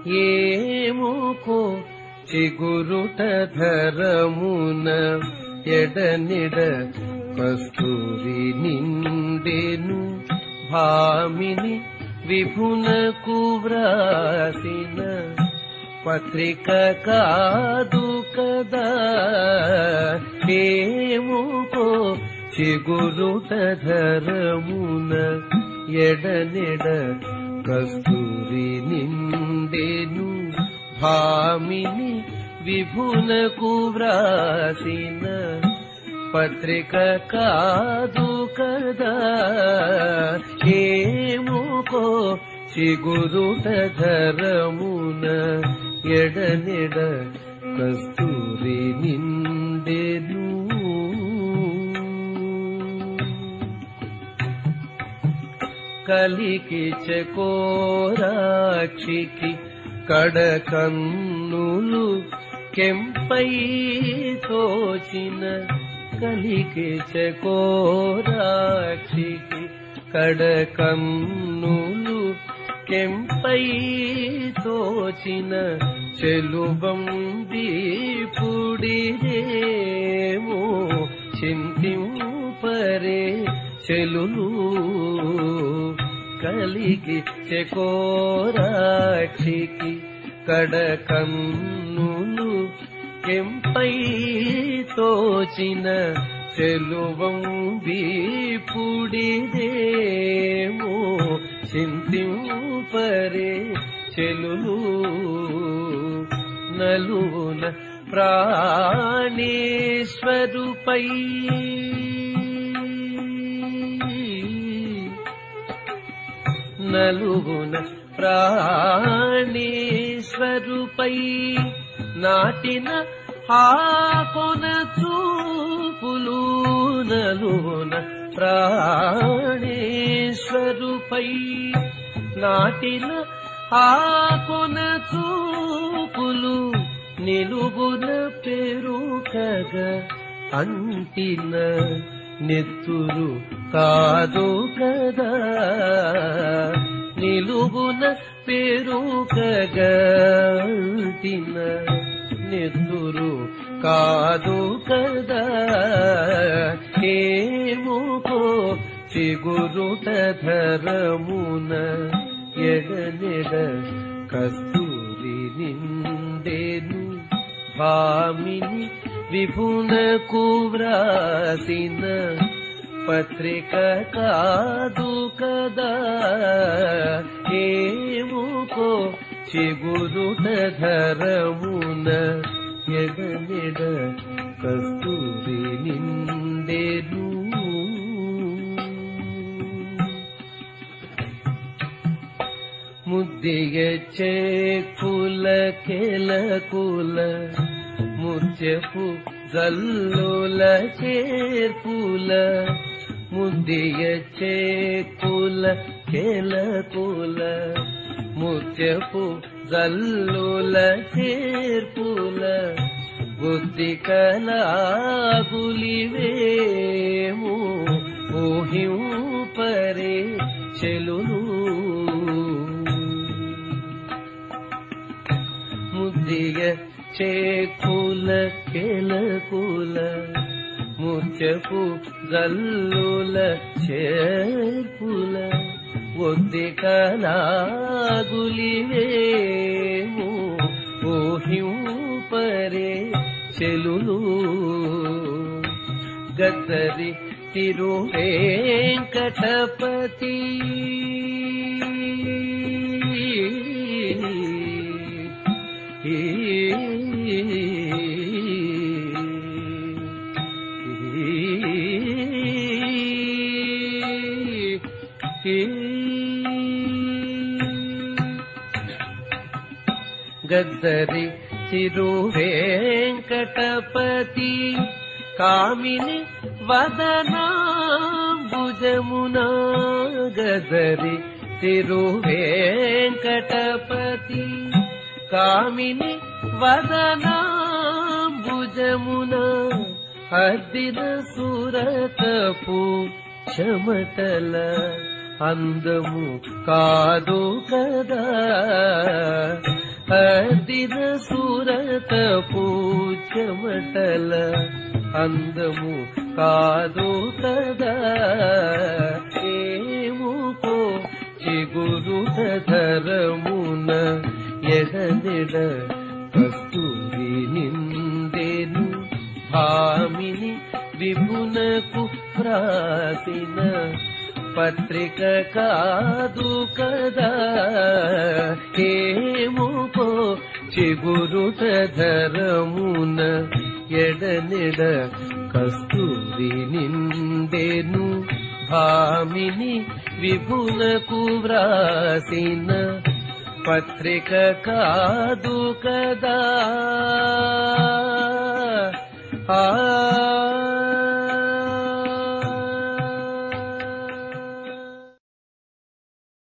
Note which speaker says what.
Speaker 1: ఏముకో చిగురుట ధరమున ఎడనిడ కస్తూరి నిండెను భామిని విభునకు వ్రాసిన పత్రిక కాదు కదా. ఏముకో చిగురుట ధరమున ఎడనెడ కస్తూరి నిండెను భామిని విభునకు వ్రాసిన పత్రిక కాదు కదా. ఏముకో చిగురుట ధరమున ఎడనెడ కస్తూరి నిండెను. కలికి చకోరాక్షికి కడకన్నులు కెంపై తోచిన కలికి చకోరాక్షికి కడకన్నులు కెంపై తోచిన చెలుబంబి పుడిరేమో చింతింపరే చెలులు. కలికి చకోరాక్షికి కడకన్నులు కెంపై తోచిన చెలువంబి పుడిరేమో చింతింపరే చెలులు. నలున ప్రాణేశ్వరుపై నలుగున ప్రాణేశ్వరుపై నాటిన ఆకొన చూపులు. నలుగున ప్రాణేశ్వరుపై నాటిన ఆకొన చూపులు నిలుగున పెరుకగ అంటిన నెత్తురు కాదు కదా. నిలుగున పెరుకగ అంటిన నెత్తురు కాదు కదా. ఏముకో చిగురుట ధరమున ఎడనెడ కస్తూరి నిండెను భామిని విభునకు వ్రాసిన పత్రిక కాదు కదా. ఏముకో చిగురుట ధరమున ఎడనెడ కస్తూరి నిండెను. ముద్దియ చేకుల కెలకుల ముత్యపు జల్లుల చేర్పుల. ముద్దియ చేకుల కెలకుల ముత్యపు జల్లుల చేర్పుల. బుద్ధి కలాగులివేమో ఊహింపరే చెలులు. ముద్దియ చేకుల కెలకుల ముత్యపు జల్లుల చేర్పుల. బుద్ధి కలాగులివేమో ఊహింపరే చెలులు. గద్దరి తిరువేంకటపతి గద్దరి తిరువేంకటపతి కామిని వదనాంబుజమునా. గద్దరి తిరువేంకటపతి కామిని వదనాంబుజమునా. అద్దిన సురతపు చెమటల అందము కాదు కదా. అదిన సురతపు చెమటల అందము కాదు కదా ఏముకో చిగురుట ధరమున ఎడనెడ కస్తూరి నిందెను భామిని విభునకు వ్రాసిన పత్రిక కాదు కదా ఏముకో చిగురుట ధరమున ఎడనెడ కస్తూరి నిందెను భామిని విభునకు వ్రాసిన పత్రిక కాదు కదా ఆ